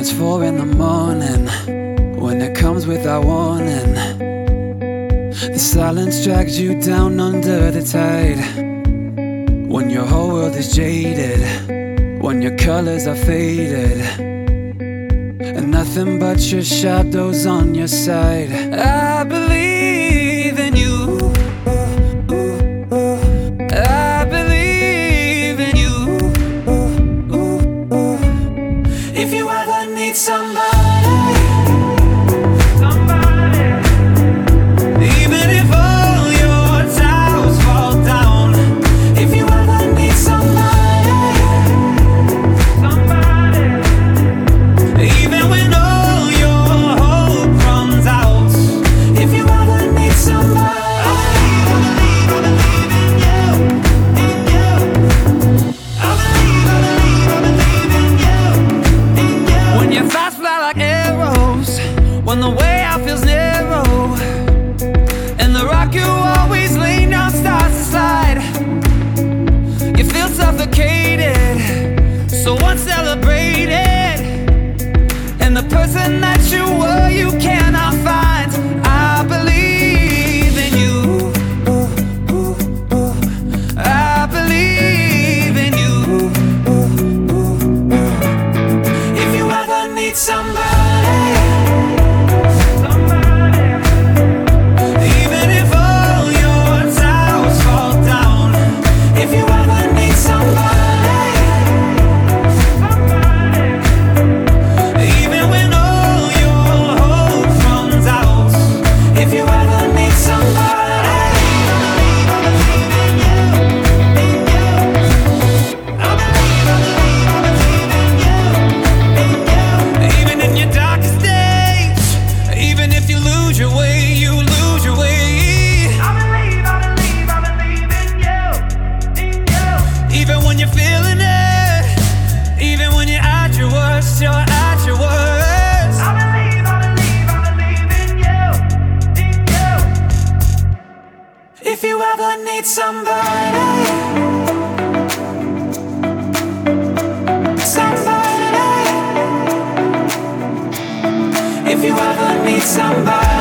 it's 4 in the morning, when it comes without warning, the silence drags you down under the tide. When your whole world is jaded, when your colors are faded, and nothing but your shadows on your side. I believe in you, I believe in you. If you ever need somebody, even if all your towers fall down. If you ever need somebody, even when all your hope runs out. If you ever need somebody, I believe in you, in you. I believe in you, in you. When your thoughts fly like arrows, when the way out feels narrow, and the rock you always lean down starts to slide, you feel suffocated, so once celebrated, and the person that you were you cannot find. I believe in you, I believe in you. If you ever need somebody, even if all your towers fall down. If you ever need somebody, even when all your hope runs out. If you ever need somebody, I believe in you, in you. I believe in you, in you. Even in your darkest days, even if you lose your way, you lose your way. I believe in you, in you. Even when you're feeling it, even when you're at your worst, you're at your worst. I believe in you, in you. If you ever need somebody, somebody. If you ever need somebody.